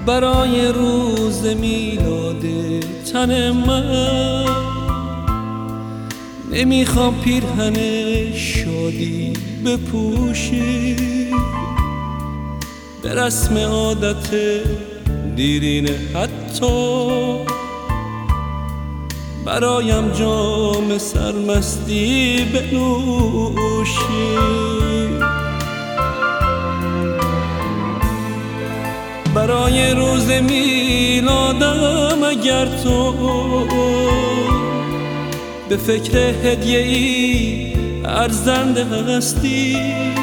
برای روز میلاد تن من نمیخوام پیرهن شادی بپوشی، به رسم عادت دیرینه حتی برایم جام سرمستی بنوشی. برای روز میلادم اگر تو به فکر هدیه ای ارزنده هستی،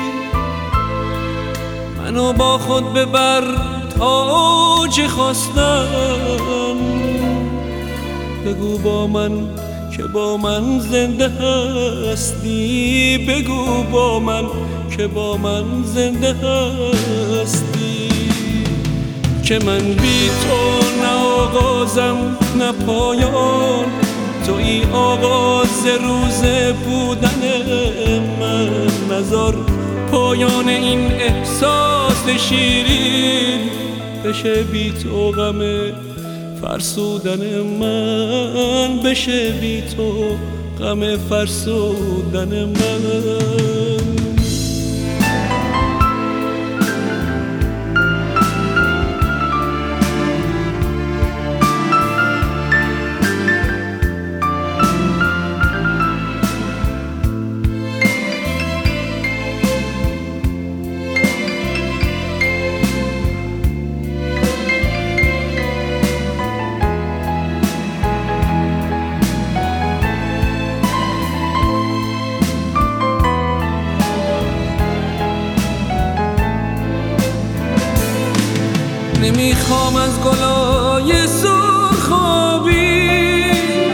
منو با خود ببر تا چه خواستم، بگو با من که با من زنده هستی، بگو با من که با من زنده هستی. که من بی تو نه آغازم نه پایان، توی آغاز روز بودن من، نذار پایان این احساس شیرین بشه بی تو غم فرسودن من، بشه بی تو غم فرسودن من. نمیخوام از گلای سرخابی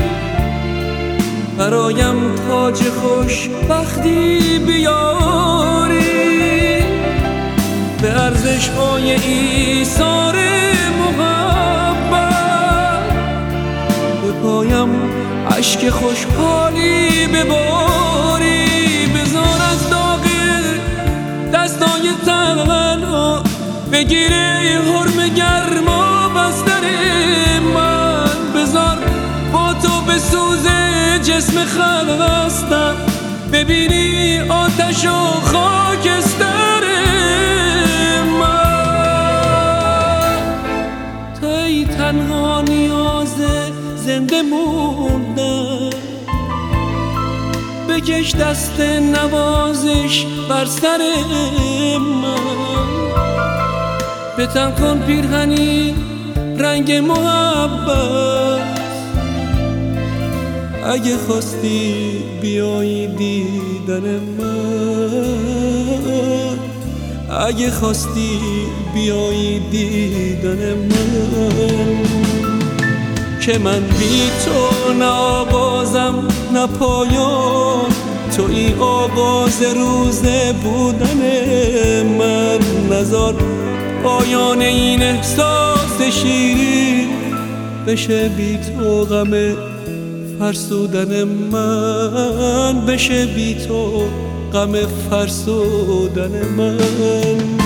برایم تاج خوشبختی بیاری، به ارزش‌های ایثار محبت به پایم اشک خوشحالی بباری. بذار از داغ دستای تنها بگیره حرم گرما بستر من، بذار با تو به سوز جسم خستم ببینی آتش و خاکستر من. توی تنها نیاز زنده موندن، بکش دست نوازش بر سر من، بتن کن پیرهنی رنگ محبت، اگه خواستی بیایی دیدن من، اگه خواستی بیایی دیدن من. که من بی تو نه آغازم نه پایان، توی آغاز روز بودن من، نذار پایان این احساس شیرین بشه بی تو غم فرسودن من، بشه بی تو غم فرسودن من.